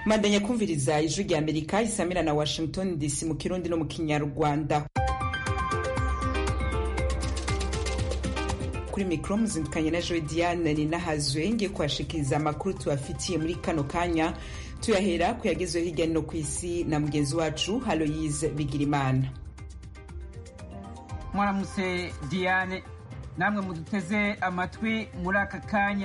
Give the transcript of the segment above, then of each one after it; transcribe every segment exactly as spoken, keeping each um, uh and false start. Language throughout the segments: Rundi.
Mandanya kumviriza ijwi rya Amerika isamira na Washington D C mu Kirundi no mu Kinyarwanda. Kuri mikro muzindukanye na Joy Diane ni nahazwe ngiye kwashikiriza amakuru tubafitiye muri kano kanya, tuyahera kuyagezwe hirya no kwisi na mugenzi wacu Aloise Bigirimana. Mwaramutse Diane, namwe muduteze amatwi muri aka kanya.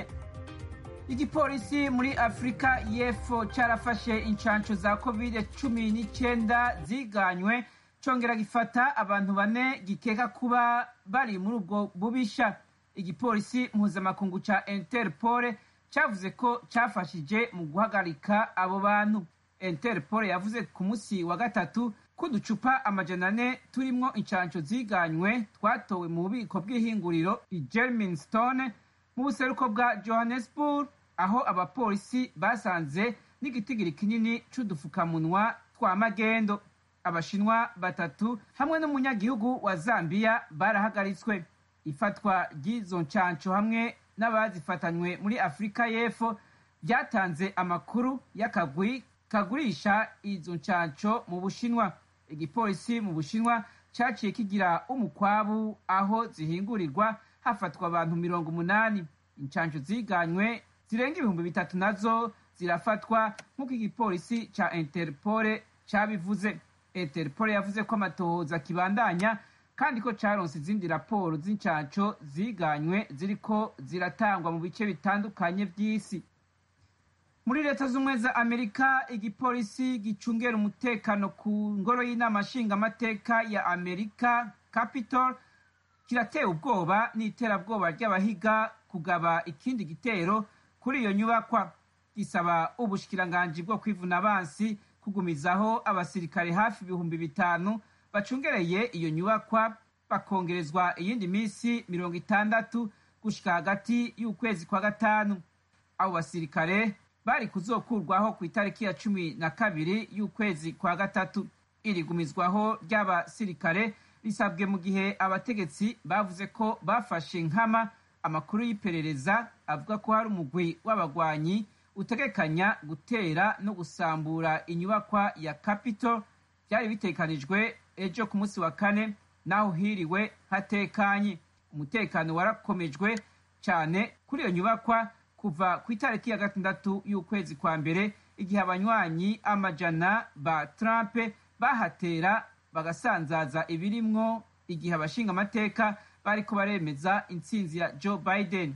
Igipolisi muri Afrika y'Epfo carafashe incanco za covid cumi n'icyenda ziganywe, congera gifata abantu bane gikeka kuba bari muri ubwo bubisha. Igipolisi mpuzamakungu ca Interpol cavuze ko cafashije mu guhagarika abo bantu. Interpol yavuze ku musi wa gatatu ko uducupa amajana ane turimwo incanco ziganywe twatowe mu bubiko bw'ihinguriro i Germiston mu buseruko bwa Johannesburg, aho abapolisi basanze n'igitigiri kinini c'udufukamunwa twa magendo. Abashinwa batatu hamwe n'umunyagihugu wa Zambia barahagaritswe. Ifatwa ry'izo ncanco hamwe n'abazifatanywe muri Afrika y'Epfo byatanze amakuru y'akagwi kagurisha izo ncanco mu Bushinwa. Igipolisi mu Bushinwa caciye kigira umukwabu aho zihingurirwa hafatwa abantu mirongo umunani. Incanco ziganywe zirenga ibihumbi bitatu nazo zirafatwa nk'uko igipolisi ca Interpol cabivuze. Interpol yavuze ko amatohoza kibandanya kandi ko caronse izindi raporo z'incanco ziganywe ziriko ziratangwa mu bice bitandukanye vy'isi. Muri leta z'ubumwe za Amerika, igipolisi gicungera umutekano ku ngoro y'inama nshingamateka ya Amerika Capitol kirateye ubwoba n'iterabwoba ry'abahiga kugaba ikindi gitero kuri iyo nyubakwa. Gisaba ubushikiranganji bwo kwivuna abansi kugumizaho abasirikare hafi ibihumbi bitanu bacungereye iyo nyubakwa, bakongerezwa iyindi misi mirongo itandatu gushika hagati y'ukwezi kwa gatanu. Abo basirikare bari kuzokurwaho ku itariki ya cumi na kabiri y'ukwezi kwa gatatu. Irigumizwaho ry'abasirikare risabwe mu gihe abategetsi bavuze ko bafashe nkama amakuru y'iperereza avuga ko hari umugwi w'abagwanyi utegekanya gutera no gusambura inyubakwa ya Capitol. Byari bitekanijwe ejo ku munsi wa kane, naho hiriwe hatekanye. Umutekano warakomejwe cyane kuri iyo nyubakwa kuva ku itariki ya gatandatu y'ukwezi kwa mbere, igihe abanywanyi amajana ba Trump bahatera bagasanzaza ibirimwo, igihe abashinga amateka bariko baremeza intsinzi ya Joe Biden.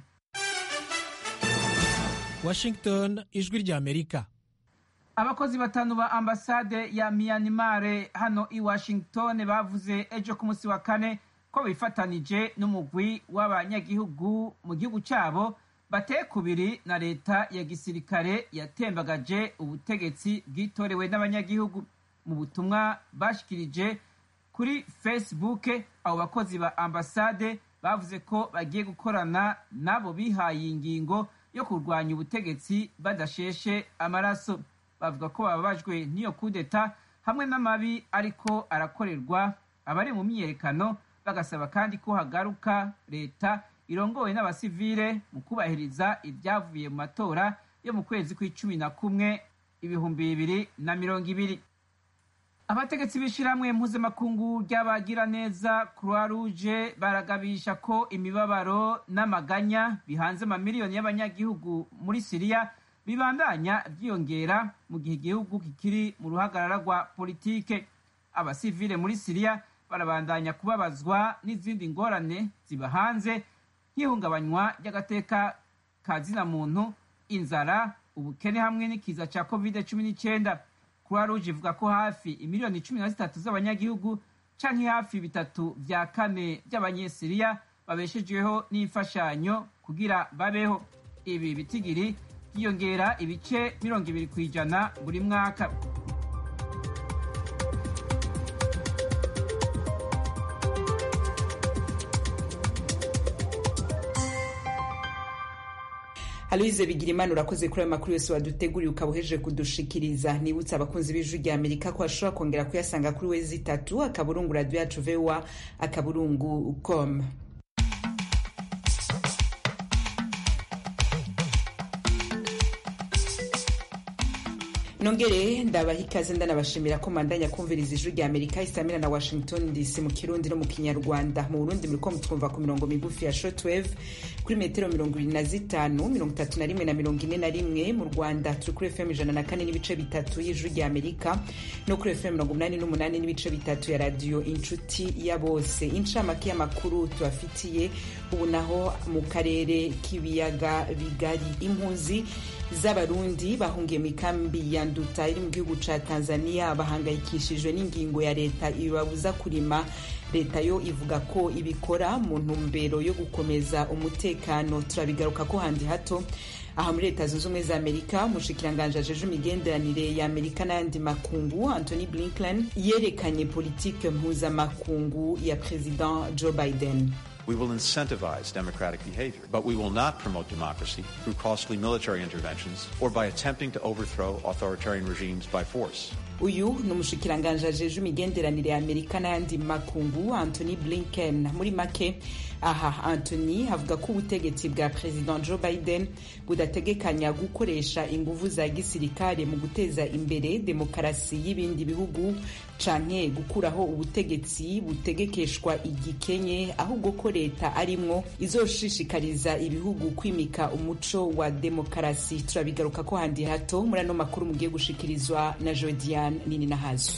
Washington, ijwi rya Amerika. Abakozi batanu ba ambasade ya Myanmar hano i Washington bavuze ejo ku munsi wa kane ko bifatanije n'umugwi w'abanyagihugu mu gihugu cyabo bateye kubiri na leta ya gisirikare yatembagaje ubutegetsi bwitorewe n'abanyagihugu. Mu butumwa bashikirije kuri Facebook, abo bakozi ba ambasade bavuze ko bagiye gukorana nabo bihaye ingingo yo kurwanya ubutegetsi badasheshe amaraso. Bavuga ko bababajwe n'iyo kudeta hamwe n'amabi ariko arakorerwa abari mu myiyerekano, bagasaba kandi ko hagaruka leta irongowe n'abasivile mu kubahiriza ibyavuye mu matora yo mu kwezi kw'icumi na kumwe ibihumbi bibiri na mirongo ibiri. Abategetsi b'ishirahamwe mpuzamakungu ry'abagira neza Croix Rouge baragabisha ko imibabaro n'amaganya bihanze amamiliyoni y'abanyagihugu muri Syria bibandanya vyiyongera mu gihe igihugu kikiri mu ruhagarara rwa politike. Abasivile muri Syria barabandanya kubabazwa n'izindi ngorane ziba hanze, nk'ihungabanywa ry'agateka ka zina muntu, inzara, ubukene hamwe n'ikiza ca covid cumi n'icyenda. Croix Rouge ivuga ko hafi imiliyoni cumi na zitatu z'abanyagihugu canke hafi bitatu vya kane by'abanyesiriya babeshejweho n'imfashanyo kugira babeho. Ibi bitigiri byiyongera ibice mirongo ibiri kw'ijana buri mwaka. Aloise Bigirimana, urakoze kuri ayo makuru yose waduteguriye ukabuhejeje kudushikiriza. Nibutsa abakunzi b'ijwi rya Amerika ko ashobora kongera kuyasanga kuri wezi itatu akaburungu radio yacu V O A akaburungu com. nongere ndabaha ikaze ndanabashimira ko mandanya kumviriza ijwi rya Amerika isamira na Washington D C mu Kirundi no mu Kinyarwanda. Mu Burundi muriko mutwumva ku mirongo migufi ya shortwave kuri metero mirongo ibiri na zitanu mirongo itatu na rimwe na mirongo ine na rimwe. Mu Rwanda turi kuri F M ijana na kane n'ibice bitatu y'ijwi rya Amerika no kuri F M mirongo umunani n'umunani n'ibice bitatu ya radio Inshuti ya Bose. Incamake y'amakuru tubafitiye ubu naho mu karere k'ibiyaga bigari. Impunzi z'abarundi bahungiye mu ikambi ya Nduta iri mu gihugu ca Tanzania bahangayikishijwe n'ingingo ya leta ibabuza kurima. Leta yo ivuga ko ibikora mu ntumbero yo gukomeza umutekano. Turabigaruka ko handi hato. Aha muri Leta Zunze Ubumwe za Amerika umushikiranganje ajeje imigenderanire ya Amerika n'ayandi makungu Anthony Blinken yerekanye politike mpuzamakungu ya President Joe Biden. We will incentivize democratic behavior, but we will not promote democracy through costly military interventions or by attempting to overthrow authoritarian regimes by force. Uyu ni umushikiranganje ajeje imigenderanire ya Amerika n'ayandi makungu Anthony Blinken. Muri make aha Anthony avuga ko ubutegetsi bwa President Joe Biden budategekanya gukoresha inguvu za gisirikare mu guteza imbere demokarasi y'ibindi bihugu canke gukuraho ubutegetsi butegekeshwa igikenye, ahubwo ko leta arimwo izoshishikariza ibihugu kwimika umuco wa demokarasi. Turabigaruka ko handi hato muri ano makuru mugiye gushikirizwa na Jodiane nini na hazwi.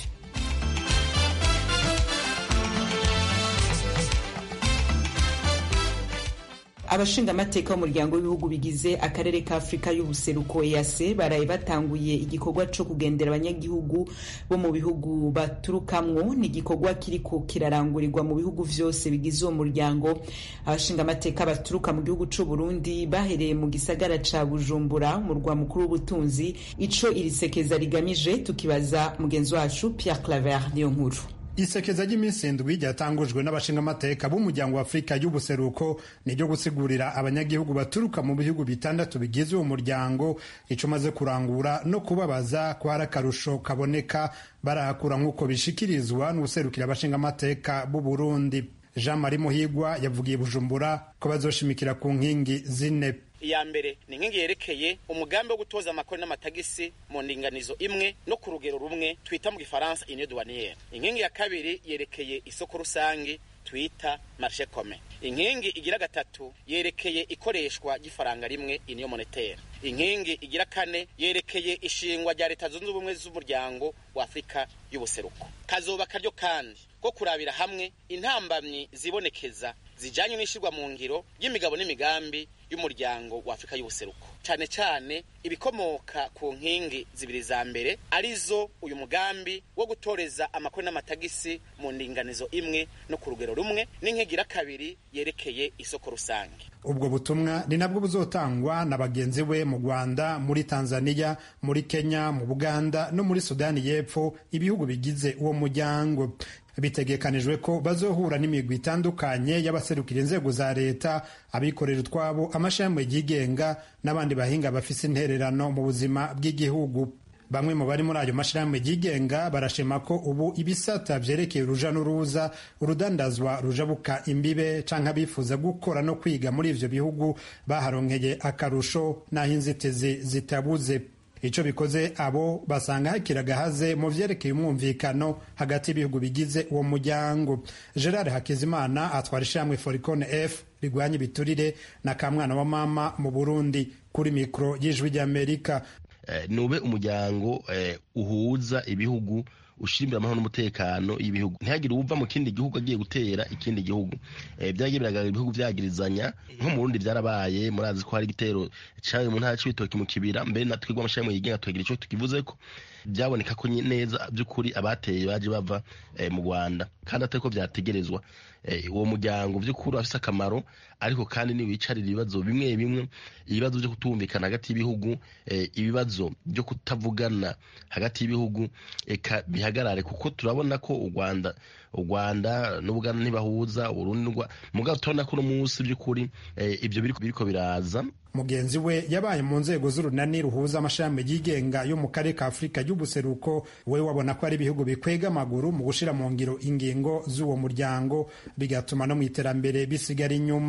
Abashinga amateka w'umuryango w'ibihugu bigize akarere ka Afrika y'ubuseruko E A C baraye batanguye igikorwa co kugendera abanyagihugu bo mu bihugu baturukamwo. Ni igikorwa kiriko kirarangurirwa mu bihugu vyose bigize uwo muryango. Abashinga amateka baturuka mu gihugu c'u Burundi bahereye mu gisagara ca Bujumbura umurwa mukuru w'ubutunzi. Ico irisekeza rigamije tukibaza mugenzi wacu Pierre Claver niyo nkuru. Isekeza ry'iminsi indwi ryatangujwe n'abashinga amateka b'umuryango wa Afrika y'ubuseruko niryo gusigurira abanyagihugu baturuka mu bihugu bitandatu bigize uwo muryango ico maze kurangura no kubabaza ko hari akarusho kaboneka barakura nk'uko bishikirizwa n'userukira abashinga amateka b'u Burundi. Jean Marie Muhigwa yavugiye Bujumbura ko bazoshimikira ku nkingi zine. Iya mbere ni inkingi yerekeye umugambi wo gutoza amakori n'amatagisi mu ndinganizo imwe no ku rugero rumwe twita mu Gifaransa union douanière. Inkingi ya kabiri yerekeye isoko rusangi twita marché commun. Inkingi igira gatatu yerekeye ikoreshwa gifaranga rimwe union monétaire. Inkingi igira kane yerekeye ishingwa rya Leta Zunze Ubumwe z'umuryango wa Afrika y'ubuseruko. Kazoba karyo kandi ko kurabira hamwe intambamyi zibonekeza zijanye n'ishirwa mu ngiro y'imigabo n'imigambi y'umuryango wa Afrika y'ubuseruko, cyane cyane ibikomoka ku nkingi zibiri za mbere arizo uyu mugambi wo gutoreza amakori n'amatagisi mu ndinganizo imwe no ku rugero rumwe, n'inkigira kabiri yerekeye isoko rusange. Ubwo butumwa ni nabwo buzotangwa na bagenzi we mu Rwanda, muri Tanzania, muri Kenya, mu Buganda no muri Sudani y'Epfo, ibihugu bigize uwo muryango. Bitegekanijwe ko bazohura n'imigwi itandukanye y'abaserukira inzego za leta, abikorera utwabo, amashami yigenga n'abandi bahinga bafise intererano mu buzima bw'igihugu. Bamwe mu bari muri ayo mashirahamwe yigenga barashima ko ubu ibisata vyerekeye uruja n'uruza, urudandazwa rujabuka imbibe canke abifuza gukora no kwiga muri ivyo bihugu baharonkeye akarusho n'aho inzitizi zitabuze. Ico bikoze abo basanga hakiragahaze mu vyerekeye umwumvikano hagati y'ibihugu bigize uwo muryango. Gerard Hakizimana atwara ishamwe Foricon F rigwanya ibiturire na kamwana wa mama mu Burundi kuri mikro y'ijwi ry'Amerika. Eh, nube umuryango eh, uhuza ibihugu ushimbira amahoro n'umutekano y'ibihugu, ntihagire uva mu kindi gihugu agiye gutera ikindi gihugu. Eh, byagiye biragaragara ibihugu vyagirizanya, nko mu Burundi vyarabaye, murazi ko hari igitero caje mu ntara c'ibitoki mu kibira, mbere na twigwa amashami yigenga tugira ico tukivuzeko. Byaboneka ko neza by'ukuri abateye baje bava eh, mu Rwanda, kandi atari ko vyategerezwa. Eh, uwo muryango by'ukuri afise akamaro, ariko kandi ni wicarira ibibazo bimwe bimwe, ibibazo byo kutumvikana hagati y'ibihugu, eh, ibibazo byo kutavugana hagati y'ibihugu, eka bihagarare, kuko turabona ko u Rwanda u Rwanda n'Ubuganda ntibahuza, Urundi mugabo tubona ko no munsi by'ukuri eh, ibyo biriko biriko biraza. Mugenzi we yabaye mu nzego z'urunani ruhuza amashami yigenga yo mu karere ka Afrika y'ubuseruko, we wabona ko ari ibihugu bikwega amaguru mu gushira mu ngiro ingingo z'uwo muryango, bigatuma no mu iterambere bisigara inyuma.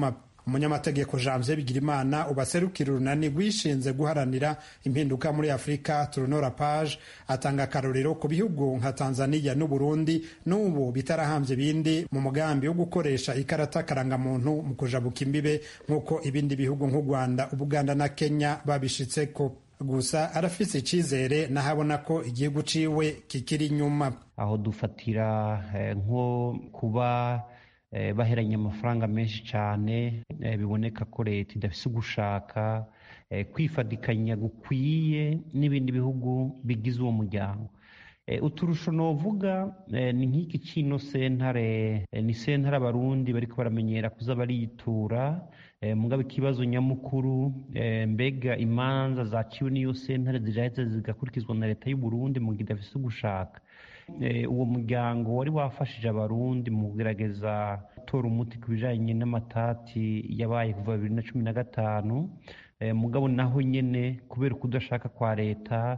umunyamategeko Janvier Bigirimana ubaserukira urunani rwishinze guharanira impinduka muri Afurika Turunora Page atanga akarorero ku bihugu nka Tanzania n'u Burundi n'ubu bitarahambye bindi mu mugambi wo gukoresha ikarata karangamuntu mu kujabuka imbibe nk'uko ibindi bihugu nk'u Rwanda, Ubuganda na Kenya babishitseko. Gusa arafise icizere nahabona ko igihugu ciwe kikiri inyuma. Aho dufatira eh, nko kuba eh, baheranye amafaranga menshi cyane, eh, biboneka ko leta idafise gushaka eh, kwifadikanya gukwiye n'ibindi bihugu bigize uwo muryango. E, uturusho novuga e, ni nk'iki kino sentare e, ni sentare abarundi bariko baramenyera kuza baritura e, mugabo ikibazo nyamukuru e, mbega imanza zaciwe n'iyo sentare ziraheza zigakurikizwa na leta y'u Burundi mu gidafise gushaka. E, uwo muryango wari wafashije abarundi mu kugerageza gutora umuti ku bijanye n'amatati yabaye kuva bibiri na cumi na gatanu, e, mugabo naho nyene kubera kudashaka kwa leta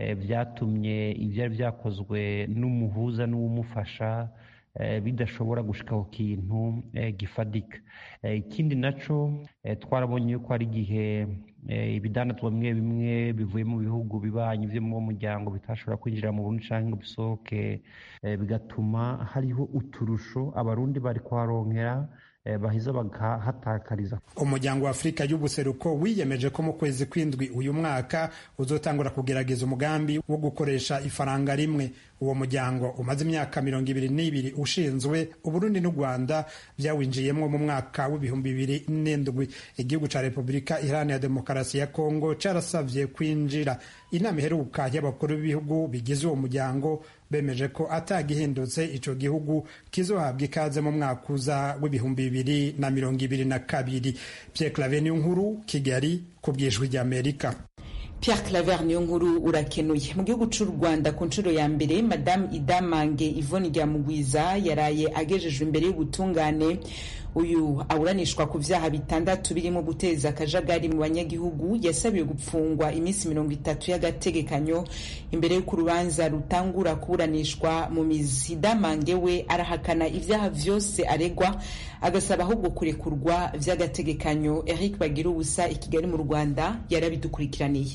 byatumye ibyari byakozwe n'umuhuza n'uwumufasha bidashobora gushika ku kintu gifadika. Ikindi naco twarabonye ko ari igihe ibidandatwa bimwe bimwe bivuye mu bihugu bibanyi byo mu muryango bitashobora kwinjira mu Burundi canke ngo bisohoke, bigatuma hariho uturusho abarundi bari kuharonkera bahiza bagahatakariza. Umuryango wa Afurika y'ubuseruko wiyemeje ko mu kwezi kw'indwi uyu mwaka uzotangura kugerageza umugambi wo gukoresha ifaranga rimwe. Uwo muryango umaze imyaka mirongo ibiri n'ibiri ushinzwe, Uburundi n'u Rwanda byawinjiyemwo mu mwaka w'ibihumbi bibiri n'indwi. Igihugu ca Repubulika Iharanira Demokarasi ya Kongo carasavye kwinjira. Inama iheruka y'abakuru b'ibihugu bigize uwo muryango bemeje ko atagihindutse ico gihugu kizohabwa ikaze mu mwaka uza w'ibihumbi bibiri na mirongo ibiri na kabiri. Pierre Claver Niyonkuru, Kigali, ku bw'Ijwi ry'Amerika. Pierre Claver Niyonkuru urakenuye. Mu gihugu c'u Rwanda ku nshuro ya mbere Madame Idamange Yvonne Ryamugwiza yaraye agejejwe imbere y'ubutungane. Uyu aburanishwa ku vyaha bitandatu birimo guteza akajagari mu banyagihugu, yasabiwe gupfungwa iminsi mirongo itatu y'agategekanyo imbere y'uko urubanza rutangura kuburanishwa mu mizi. Idamange we arahakana ivyaha vyose aregwa, agasaba ahubwo kurekurwa vy'agategekanyo. Eric Bagirubusa i Kigali mu Rwanda yarabidukurikiraniye.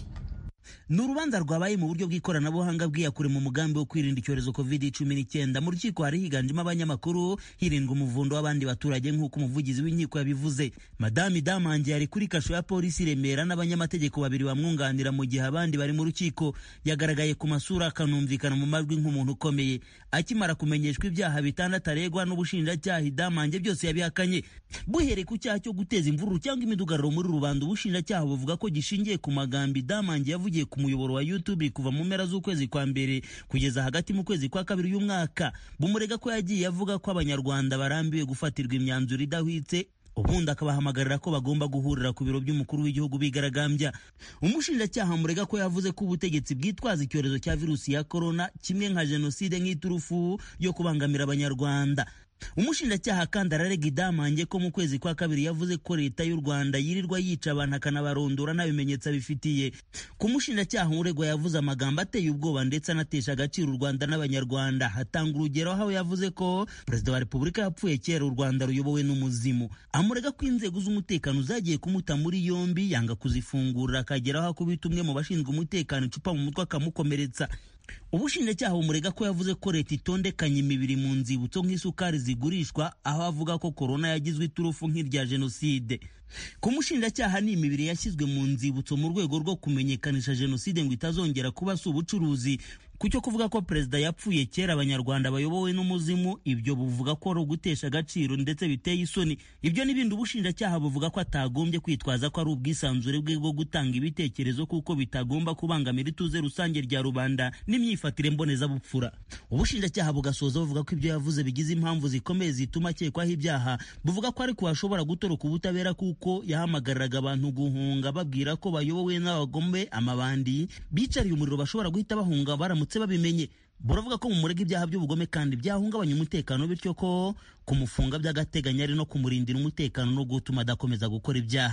Ni urubanza rwabaye mu buryo bw'ikoranabuhanga bwiyakure mu mugambi wo kwirinda icyorezo covid cumi n'icyenda. Mu rukiko hari higanjemo abanyamakuru, hirindwa umuvundo w'abandi baturage nk'uko umuvugizi w'inkiko yabivuze. Madame Idamange yari kuri kasho ya polisi Remera n'abanyamategeko babiri bamwunganira mu gihe abandi bari mu rukiko. Yagaragaye ku masura akanumvikana mu majwi nk'umuntu ukomeye. Akimara kumenyeshwa ibyaha bitandatu aregwa n'ubushinjacyaha, Idamange byose yabihakanye. Buhereye ku cyaha cyo guteza imvururu cyangwa imidugararo muri rubanda, ubushinjacyaha buvuga ko gishingiye ku magambo Idamange yavugiye ku muyoboro wa YouTube kuva mu mpera z'ukwezi kwa mbere kugeza hagati mu kwezi kwa kabiri uyu mwaka. Bumurega ko yagiye avuga ko abanyarwanda barambiwe gufatirwa imyanzuro idahwitse, ubundi akabahamagarira ko bagomba guhurira ku biro by'umukuru w'igihugu bigaragambya. Umushinjacyaha murega ko yavuze ko ubutegetsi bwitwaza icyorezo cya virusi ya corona kimwe nka jenoside nk'iturufu yo kubangamira abanyarwanda. Umushinjacyaha kandi ararega Idamange ko mu kwezi kwa kabiri yavuze ko leta y'u Rwanda yirirwa yica abantu akanabarondora nta bimenyetso bifitiye. Ku mushinjacyaha uregwa yavuze amagambo ateye ubwoba ndetse anatesha agaciro u Rwanda n'abanyarwanda. Hatanga urugero aho yavuze ko Perezida wa Repubulika yapfuye kera, u Rwanda ruyobowe n'umuzimu. Amurega ko inzego z'umutekano zagiye kumuta muri yombi, yanga kuzifungurira, akageraho akubita umwe mu bashinzwe umutekano icupa mu mutwe akamukomeretsa. Ubushinjacyaha bumurega ko yavuze ko leta itondekanye imibiri mu nzibutso nk'isukari zigurishwa, aho avuga ko korona yagizwe iturufu nk'irya jenoside. Ku mushinjacyaha ni imibiri yashyizwe mu nzibutso mu rwego rwo kumenyekanisha jenoside ngo itazongera kuba si ubucuruzi. Kucyo kuvuga ko perezida yapfuye kera abanyarwanda bayobowe n'umuzimu, ibyo buvuga ko ari ugutesha agaciro ndetse biteye isoni. Ibyo n'ibindi ubushinjacyaha buvuga ko atagombye kwitwaza ko ari ubwisanzure bwe bwo gutanga ibitekerezo kuko bitagomba kubangamira ituze rusange rya rubanda n'imyifatire mbonezabupfura. Ubushinjacyaha bugasoza buvuga ko ibyo yavuze bigize impamvu zikomeye zituma akekwaho ibyaha. Buvuga ko ariko hashobora gutoroka ubutabera kuko yahamagariraga abantu guhunga babwira ko bayobowe n'abagome, amabandi bicariye umuriro bashobora guhita bahunga baramutse babimenye. Buravuga ko mu murega ibyaha by'ubugome kandi byahungabanya umutekano, bityo ko kumufunga by'agateganyo ari no kumurindira umutekano no gutuma adakomeza gukora ibyaha.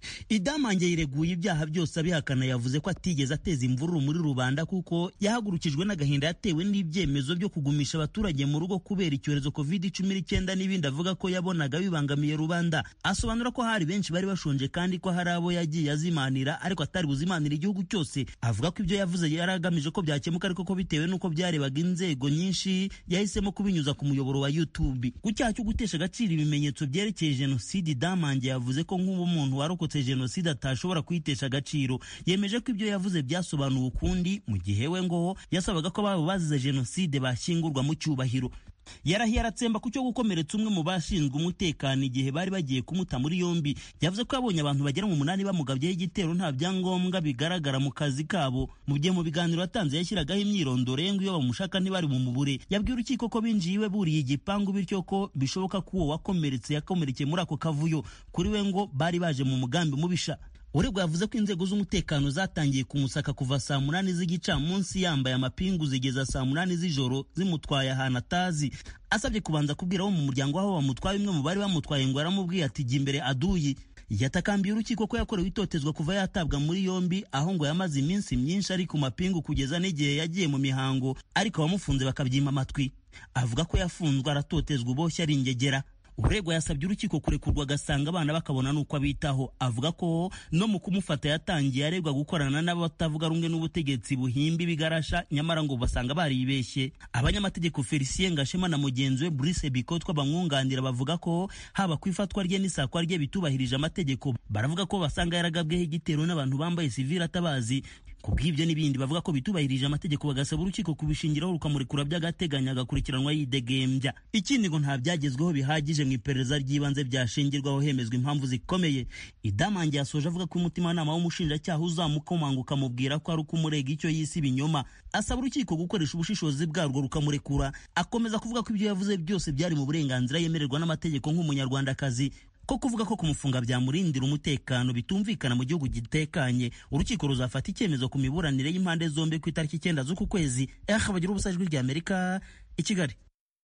Idamange yireguye ibyaha byose abihakana, yavuze ko atigeze ateza imvururu muri rubanda kuko yahagurukijwe n'agahinda yatewe n'ibyemezo byo kugumisha abaturage mu rugo kubera icyorezo covid cumi n'icyenda n'ibindi avuga ko yabonaga bibangamiye rubanda. Asobanura ko hari benshi bari bashonje kandi ko hari abo yagiye azimanira ariko atari buzimanira igihugu cyose. Avuga ko ibyo yavuze yari agamije ko byakemuka ariko ko bitewe n'uko byarebaga inzego nyinshi yahisemo kubinyuza ku muyoboro wa YouTube. Ku cyaha cyo gutesha agaciro ibimenyetso byerekeye jenoside, Idamange yavuze ko nk'ubu umuntu warokotse jenoside atashobora kwitesha agaciro. Yemeje ko ibyo yavuze byasobanuwe ukundi mu gihe we ngo yasabaga ko babo bazize jenoside bashyingurwa mu cyubahiro. Yarahiye aratsemba ku cyo gukomeretsa umwe mu bashinzwe umutekano igihe bari bagiye kumuta muri yombi. Yavuze ko yabonye abantu bagera mu munani bamugabyeho igitero nta byangombwa bigaragara mu kazi kabo. Mu gihe mu biganiro yatanze yashyiragaho imyirondoro ye ngo iyo bamushaka ntibari mu mubure. Yabwiye urukiko ko binjiye iwe buriye igipangu bityo ko bishoboka ko uwo wakomeretse yakomerekeye muri ako kavuyo. Kuri we ngo bari baje mu mugambi mubisha. Uregwa yavuze ko inzego z'umutekano zatangiye kumusaka kuva saa munani z'igicamunsi yambaye amapingu zigeza saa munani z'ijoro zimutwaye ahantu atazi. Asabye kubanza kubwira abo mu muryango aho bamutwaye, umwe mu bari bamutwaye ngo aramubwiye ati jya imbere aduyi. Yatakambiye urukiko ko yakorewe itotezwa kuva yatabwa muri yombi, aho ngo yamaze iminsi myinshi ari ku mapingu kugeza n'igihe yagiye mu mihango ariko abamufunze bakabyima amatwi. Avuga ko yafunzwe aratotezwa uboshye ari ingegera. Uregwa yasabye urukiko kurekurwa agasanga abana bakabona nuko abitaho. Avuga ko no mu kumufata yatangiye aregwa gukorana n'abatavuga rumwe n'ubutegetsi buhimbi bigarasha, nyamara ngo basanga baribeshye. Abanyamategeko Felicien Ngashema na mugenzi we Brice Bikotwa bamwunganira bavuga ko haba kwifatwa rye n'isakwa rye bitubahirije amategeko. Baravuga ko basanga yaragabweho igitero n'abantu bambaye civil atabazi. Kubw'ibyo n'ibindi bavuga ko bitubahirije amategeko bagasaba urukiko kubishingiraho rukamurekura by'agateganyo agakurikiranwa yidegembya. Ikindi ngo nta byagezweho bihagije mu iperereza ry'ibanze byashingirwaho hemezwa impamvu zikomeye. Idamange yasoje avuga ko umutimanama w'umushinjacyaha uzamukomanguka mubwira ko ari ukumurega icyo yise ibinyoma. Asaba urukiko gukoresha ubushishozi bwarwo rukamurekura. Akomeza kuvuga ko ibyo yavuze byose byari mu burenganzira yemererwa n'amategeko nk'umunyarwandakazi, ko kuvuga ko kumufunga byamurindira umutekano bitumvikana mu gihugu gitekanye. Urukiko ruzafata icyemezo ku miburanire y'impande zombi ku itariki icyenda z'uku kwezi. Eh bagira ubusa ijwi rya Amerika i Kigali.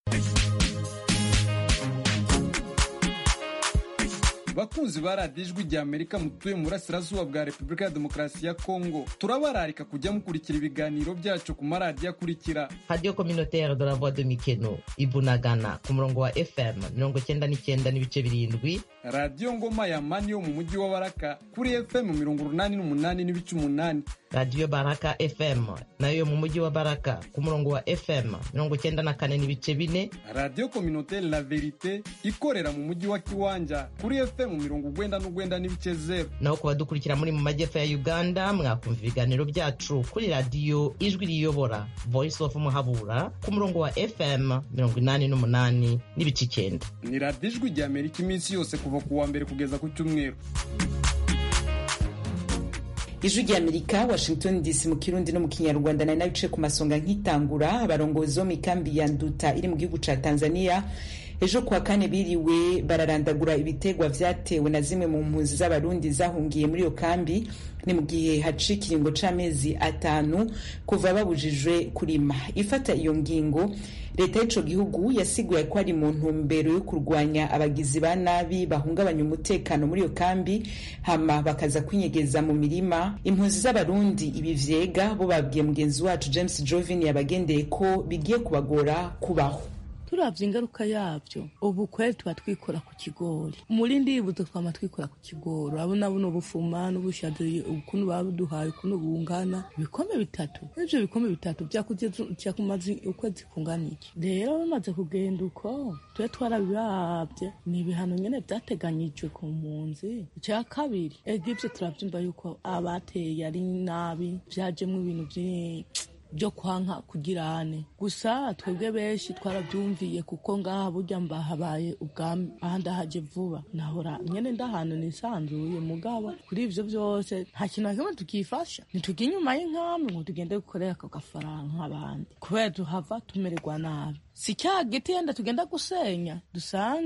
Bakunzi ba radiyo ijwi rya Amerika mutuye mu burasirazuba bwa Repubulika ya Demokarasi ya Kongo, turabararika kujya mukurikira ibiganiro byacu ku maradiyo akurikira: Radio Communautaire de la Voix de Mikeno Ibunagana ku murongo wa F M mirongo cyenda n'icyenda n'ibice birindwi, Radio Ngoma ya Mani yo mu mujyi wa Baraka kuri F M mirongo urunani n'umunani n'ibice umunani, Radio Baraka F M nayo mu mujyi wa Baraka ku murongo wa F M mirongo cyenda na kane n'ibice bine, Radio Communautaire La Verite ikorera mu mujyi wa Kiwanja kuri F M mu mirongo ugwenda n'ugwenda n'ibice zero. Naho kubadukurikira muri mu majyepfo ya Uganda mwakumva ibiganiro byacu kuri radio Ijwi Riyobora Voice of Muhabura ku murongo wa F M mirongo inani n'umunani n'ibice icyenda. Ni radiyo Ijwi rya Amerika iminsi yose kuva ku wa mbere kugeza ku cyumweru. Ijwi rya Amerika, Washington D C mu Kirundi no mu Kinyarwanda. Na nabice ku masonga nkitangura abarongozi bo mikambi ya Nduta iri mu gihugu ca Tanzania ejo kwa kane biriwe bararandagura ibitegwa vyatewe na zimwe mu mpunzi z'abarundi zahungiye muri yo kambi. Ni mu gihe haciye ikiringo c'amezi atanu kuva babujijwe kurima. Ifata iyo ngingo, leta y'ico gihugu yasiguye ko ari mu ntumbero yo kurwanya abagizi ba nabi bahungabanya umutekano muri yo kambi hama bakaza kwinyegeza mu mirima. Impunzi z'abarundi ibi vyega bo babwiye mugenzi wacu James Jovin yabagendeye ko bigiye kubagora kubaho. Turavye ingaruka yavyo ubu kweli tuba twikora ku kigori umurindi ibuze twama twikora ku kigori abona buno bufuma n'ubushaje ukuntu babuduhaye ukuntu bungana ibikombe bitatu ivyo bikombe bitatu byakuze cyakumazi ukwezi kunganiki. Rero bamaze kugenda uko tuye twarabirabye ni ibihano nyene byateganyijwe ku mpunzi. Icya kabiri egivyo turavyumva yuko abateye ari nabi byajemwe ibintu byinshi byo kwanka kugirane. Gusa twebwe benshi twarabyumviye kuko ngaha burya mbahabaye ubwami ahandi haje vuba nahora nyene ndahano nisanzuye mugabo kuri ivyo byose nta kintu kimwe tukifasha nituge inyuma y'inkamwe ngo tugende gukorera ako gafaranga nk'abandi kubera tuhava tumererwa nabi. Si cya giti yenda tugenda gusenya dusange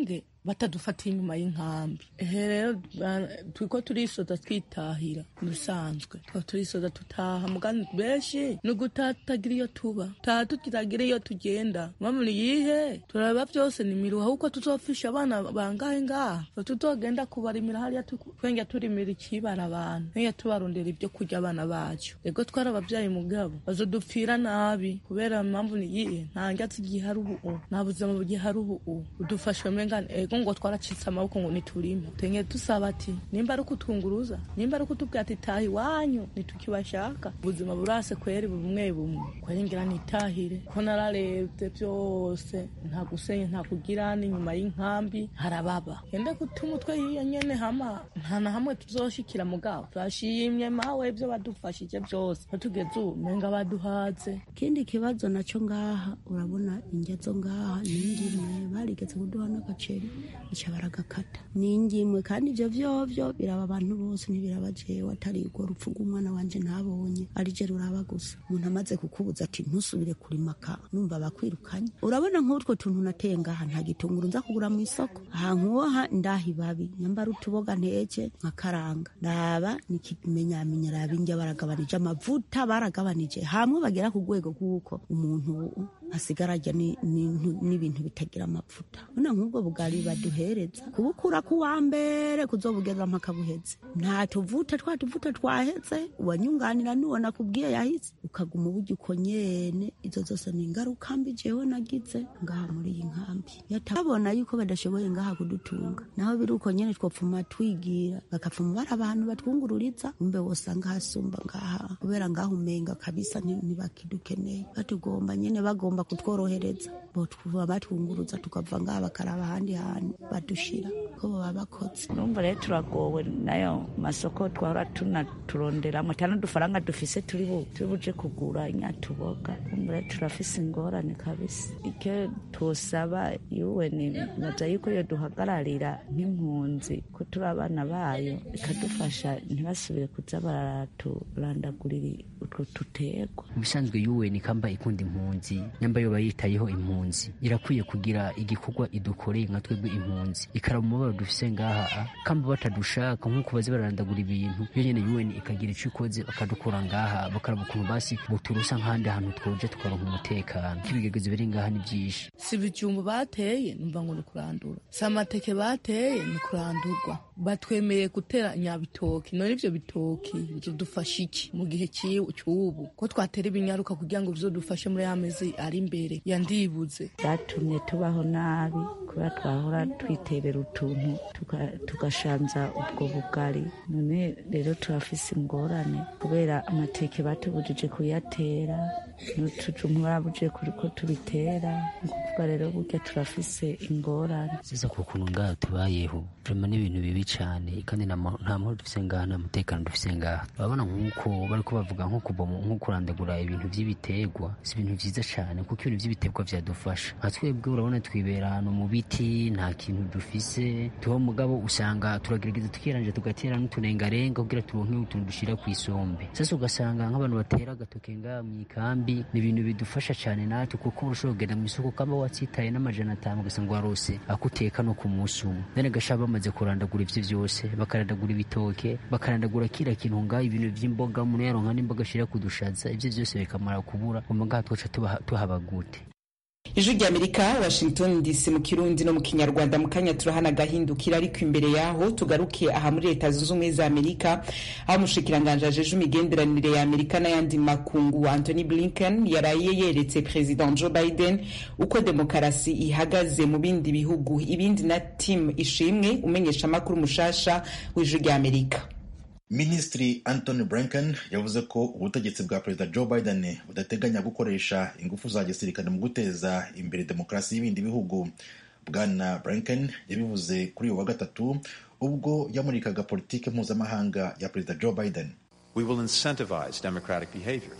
batadufatiye inyuma y'inkambi. Ehe rero twiko turisoza twitahira dusanzwe twaba turisoza tutaha mugani benshi nugutatagira iyo tuba taha tutiragira iyo tugenda mpamvu yihe turaba byose ni miruha uko tuzofisha abana bangahe ngaha tutogenda kubarimira hariya twenge turimira ikibara abantu n'iyo tubarondera ibyo kurya abana bacu ego twara ababyaye mugabo bazodupfira nabi kubera mpamvu ni yihe nta ngatsi gihari ubu nta buzima bugihari ubu udufashwe mengana ego ngo twaracitse amaboko ngo niturime tenge tusaba ati nimba ari kutwunguruza nimba ari kutubwira ati tahi wanyu nitukibashaka ubuzima burase kweri bumwe bumwe kweringira nitahire ko nararebye byose nta gusenye nta kugira ni nyuma y'inkambi harababa yende gutuma utwe yiye nyene hama nta na hamwe tuzoshikira mugabo twashimye mawe ibyo badufashije byose batugeze umenga baduhaze. Kindi kibazo naco ngaha urabona ingezo ngaha ningimwe barigeze kuduha n'agaceri ica baragakata ningimwe kandi ivyo vyovyo biraba abantu bose ntibirabajewe atari urwo rupfu rw'umwana wanje ntabonye ari je ruraba gusa umuntu amaze kukubuza ati ntusubire kurima ka numva bakwirukanye. Urabona nk'utwo tuntu nateye ngaha nta gitunguru nza kugura mu isoko aha nkuha ndahi babi nyambara utuboga nteke nkakaranga ndaba nikimenyamenya rabinjya baragabanije amavuta baragabanije hamwe bagera ku rwego kuko umuntu hasigara ajya n'ibintu bitagira amavuta. Bona nk'ubwo bugari baduhereza kubukura ku wa mbere kuzobugeza mpaka buheze nta tuvuta twa tuvuta twaheze wanyunganira nuwona kubwiye yahise ukaguma uburyo uko nyene izo zose ni ingaruka mbi jewe nagize ngaha muri iyi nkambi yatabona yuko badashoboye ngaha kudutunga naho biri uko nyene twopfuma twigira bakapfuma bara abantu batwungururiza umbe wosanga hasumba ngaha kubera ngaho umenga kabisa ntibakidukeneye batugomba nyene bagomba kutworohereza bo twuba batwunguruza tukava ngaha bakaraba ahandi hantu badushira ko baba bakoze. Numva rero turagowe nayo masoko twahora tunaturonderamo cyane dufaranga dufise turi bu turi buje kugura inyatuboga numva rero turafise ingorane kabisa. Icyo tusaba yuwe ni naza yuko yo duhagararira nk'impunzi ko turi abana bayo ikadufasha ntibasubire kuza baraturandagurira utwo tuterwa. Musanzwe yuwe ni kamba ikunda impunzi nyamba yo bayitayeho impunzi irakwiye kugira igikorwa idukoreye nka twebwe impunzi ikaraba umubaro dufise ngaha kamba batadushaka nk'uko bazi barandagura ibintu yo nyene yuwe ni ikagira ico ikoze bakadukura ngaha bakaraba ukuntu basi buturusa nk'ahandi hantu twoje tukaronka umutekano. Ibigegeze biri ngaha ni byinshi si ibijumbu bateye numva ngo ni kurandura si amateke bateye ni kurandurwa batwemeye gutera nyabitoki none ivyo bitoki byo dufasha iki mu gihe cy'ubu ko twatera ibinyaruka kugira ngo bizodufashe muri amezi ari imbere yandibuze byatumye tubaho nabi kuba twahora twiterera utuntu tugashanza ubwo bugari none rero turafise ingorane kubera amateke batubujije kuyatera n'utujumbu barabuje kuriko tubitera nguvuga rero burya turafise ingorane siza kukuntu ngaha tubayeho vrema n'ibintu bibi cane kandi nta mahoro dufise ngaha nta mutekano dufise ngaha. Babona nk'uko bariko bavuga nko kubomo nko kurandagura ibintu vy'ibiterwa si ibintu vyiza cane kuko ibintu vy'ibiterwa vyadufasha nka twebwe urabona twibera hano mu biti nta kintu dufise tuho mugabo usanga turagerageza tukiranje tugatera n'utunengarenga kugira turonke utuntu dushira ku isombe. Sasa ugasanga nk'abantu batera agatoke ngaha mw'ikambi ni ibintu bidufasha cane natwe kuko ushobora kugenda mu isoko kamba watsitaye n'amajana atanu ugasanga warose akuteka no ku musi umwe none gashaba bamaze kurandagura ivyo vyose bakarandagura ibitoke bakarandagura kira kintu ngaha ibintu vy'imboga umuntu yaronka n'imboga ashira kudushaza ivyo vyose bikamara kubura umenga twaca tuhaba gute. Ijwi ry'Amerika Washington D C mu Kirundi no mu Kinyarwanda mu kanya turahana gahindukira ariko imbere yaho tugarukiye aha muri Leta Zunze Ubumwe za Amerika aho umushikiranganje ajeje imigenderanire ya Amerika n'ayandi makungu Anthony Blinken yaraye yeretse President Joe Biden uko demokarasi ihagaze mu bindi bihugu ibindi na team ishimwe umenyesha makuru mushasha w'Ijwi ry'Amerika. Minisitiri Anthony Blinken yavuze ko ubutegetsi bwa Perezida Joe Biden budateganya gukoresha ingufu za gisirikare mu guteza imbere demokarasi y'ibindi bihugu. Bwana Blinken yabivuze kuri uyu wa gatatu ubwo yamurikaga politike mpuzamahanga ya Perezida Joe Biden. We will incentivize democratic behavior,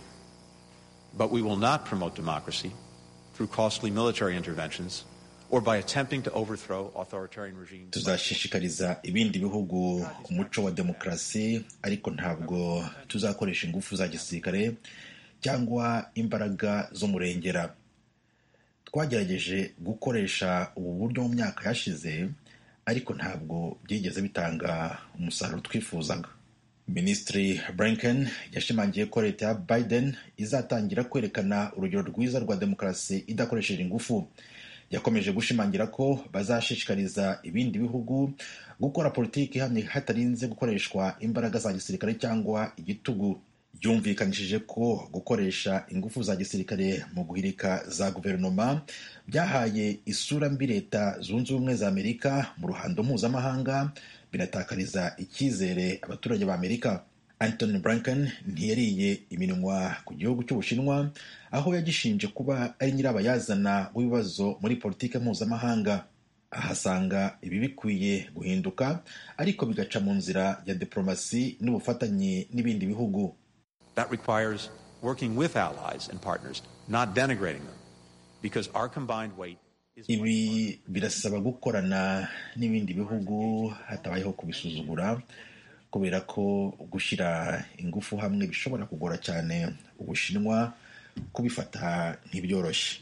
but we will not promote democracy through costly military interventions or by attempting to overthrow authoritarian regimes. Tuzashishikariza ibindi bihugu umuco wa demokarasi ariko ntabwo tuzakoresha ingufu za gisirikare cyangwa imbaraga z'umurengera. Twagerageje gukoresha ubu buryo mu myaka yashize ariko ntabwo byigeze bitanga umusaruro twifuzaga. Minisitiri Blinken yashimangiye ko leta ya Biden izatangira kwerekana urugero rwiza rwa demokarasi idakoresheje ingufu. Yakomeje gushimangira ko bazashishikariza ibindi bihugu gukora politiki ihamye hatarinze gukoreshwa imbaraga za gisirikare cyangwa igitugu. Yumvikanishije ko gukoresha ingufu za gisirikare mu guhirika za guverinoma byahaye isura mbi Leta Zunze Ubumwe za Amerika mu ruhando mpuzamahanga, binatakariza icyizere abaturage ba Amerika. Antony Blinken ntiyariye iminwa ku gihugu cy'Ubushinwa, aho yagishinje kuba ari nyirabayazana w'ibibazo muri politiki mpuzamahanga. Ahasanga ibi bikwiye guhinduka, ariko bigaca mu nzira ya diplomasi n'ubufatanye n'ibindi bihugu. That requires working with allies and partners, not denigrating them, because our combined weight is... Ibi birasaba gukorana n'ibindi bihugu hatabayeho kubisuzugura, kubera ko gushyira ingufu hamwe bishobora kugora cyane Ubushinwa kubifata nk'ibyoroshye.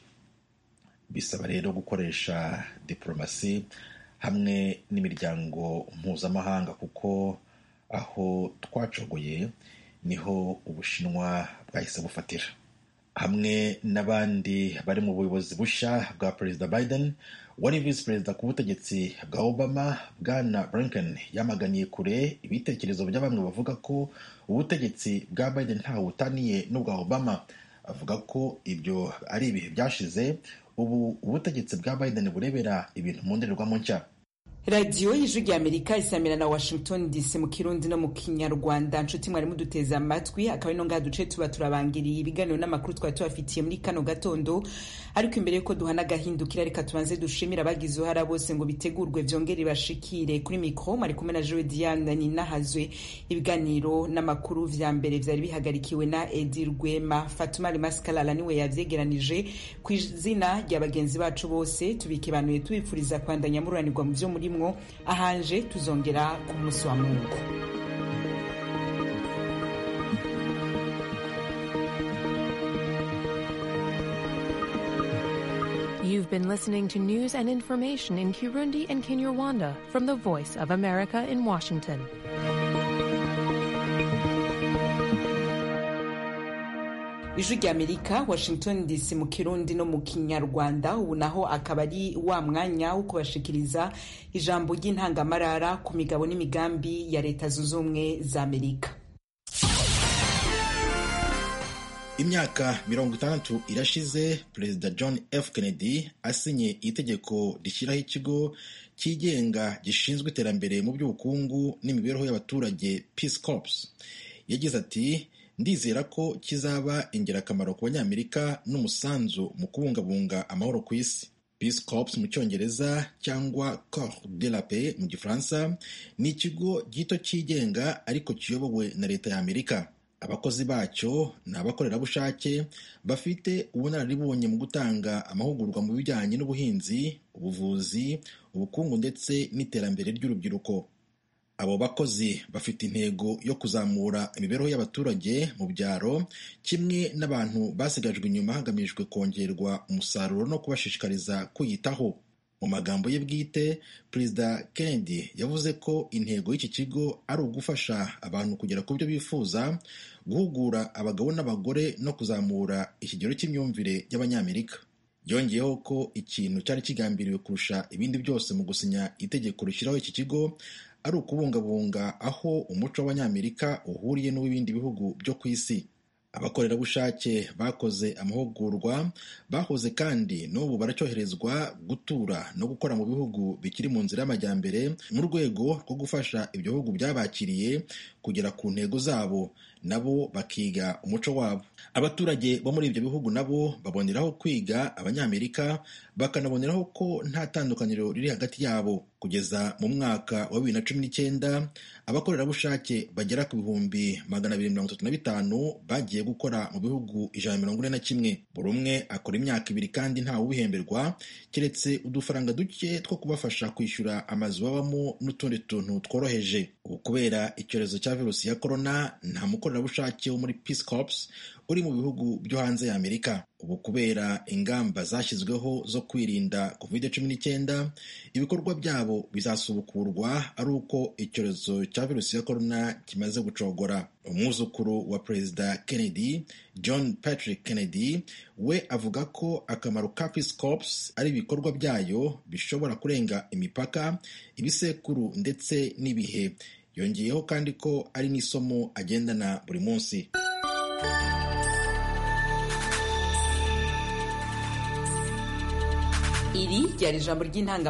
Bisaba rero gukoresha diplomasi hamwe n'imiryango mpuzamahanga, kuko aho twacogoye niho Ubushinwa bwahise bufatira. Hamwe n'abandi bari mu buyobozi bushya bwa Perezida Biden, wari visi perezida ku butegetsi bwa Obama, Bwana Blinken yamaganiye kure ibitekerezo bya bamwe bavuga ko ubutegetsi bwa Biden ntaho butaniye n'ubwa Obama. Avuga ko ibyo ari ibihe byashize, ubu ubutegetsi bwa Biden burebera ibintu mu ndorerwamo nshya. radiyo y'ijwi ry'Amerika isamira na Washington D C mu Kirundi no mu Kinyarwanda. Nshuti mwari muduteze amatwi, akaba ino ngaha duce tuba turabangiriye ibiganiro n'amakuru twari tubafitiye muri kano gatondo. Ariko imbere yuko duhana agahindukira, reka tubanze dushimira abagize uruhara bose ngo bitegurwe vyongere bashikire. Kuri mikro mwari kumwe na Joe Diane Ninahazwe. Ibiganiro n'amakuru vya mbere vyari bihagarikiwe na Edi Rwema. Fatuma Limaskalala niwe yavyegeranije. Ku izina rya bagenzi bacu bose tubikibanuye tubifuriza kwandanya mururanirwa mu vyo muri mwo, ahanje tuzongera ku munsi wa Mungu. You've been listening to news and information in Kirundi and Kinyarwanda from the Voice of America in Washington. Ijwi ry'Amerika, Washington D C mu Kirundi no mu Kinyarwanda. Ubu naho akaba ari wa mwanya wo kubashikiriza ijambo ry'intangamarara ku migabo n'imigambi ya Leta Zunze Ubumwe za Amerika. Imyaka mirongo itandatu irashize Perezida John F. Kennedy asinye itegeko rishyiraho ikigo cyigenga gishinzwe iterambere mu by'ubukungu n'imibereho y'abaturage, Peace Corps. Yagize ati, ndizera ko kizaba ingirakamaro ku banyamerika n'umusanzu mu kubungabunga amahoro ku isi. Peace Corps mu cyongereza cyangwa Corps de la Paix mu gifaransa ni ikigo gito cyigenga ariko kiyobowe na leta ya Amerika. Abakozi bacyo ni abakorerabushake bafite ubunararibonye mu gutanga amahugurwa mu bijyanye n'ubuhinzi, ubuvuzi, ubukungu ndetse n'iterambere ry'urubyiruko. Abo bakozi bafite intego yo kuzamura imibereho y'abaturage mu byaro, kimwe n'abantu basigajwe inyuma hagamijwe kongerwa umusaruro no kubashishikariza kwiyitaho. Mu magambo ye bwite, Perezida Kennedy yavuze ko intego y'iki kigo ari ugufasha abantu kugera ku byo bifuza, guhugura abagabo n'abagore no kuzamura ikigero cy'imyumvire y'Abanyamerika. Yongeyeho ko ikintu cyari kigambiriwe kurusha ibindi byose mu gusinya itegeko rishyiraho iki kigo ari ukubungabunga aho umuco w'Abanyamerika uhuriye n'uw'ibindi bihugu byo ku isi. Abakorerabushake bakoze amahugurwa bahoze kandi n'ubu baracyoherezwa gutura no gukora mu bihugu bikiri mu nzira y'amajyambere mu rwego rwo gufasha ibyo bihugu byabakiriye kugera ku ntego zabo, nabo bakiga umuco wabo. Abaturage bo muri ibyo bihugu nabo baboneraho kwiga Abanyamerika, bakanaboneraho ko nta tandukaniro riri hagati yabo. Kugeza mu mwaka wa bibiri na cumi n'icyenda, abakorerabushake bagera ku bihumbi magana abiri mirongo itatu na bitanu bagiye gukora mu bihugu ijana na mirongo ine na kimwe. Buri umwe akora imyaka ibiri kandi ntawe ubihemberwa, keretse udufaranga duke two kubafasha kwishyura amazu babamo n'utundi tuntu tworoheje. Ubu kubera icyorezo cya virusi ya korona, nta mukora umukorerabushake wo muri Peace Corps uri mu bihugu byo hanze ya Amerika. Ubu kubera ingamba zashyizweho zo kwirinda covid cumi n'icyenda, ibikorwa byabo bizasubukurwa ari uko icyorezo cya virusi ya korona kimaze gucogora. Umwuzukuru wa Perezida Kennedy, John Patrick Kennedy, we avuga ko akamaro ka Peace Corps ari ibikorwa byayo bishobora kurenga imipaka, ibisekuru ndetse n'ibihe. Yongeyeho kandi ko ari n'isomo agendana buri munsi. Iri ryari ijambo ry'intangamara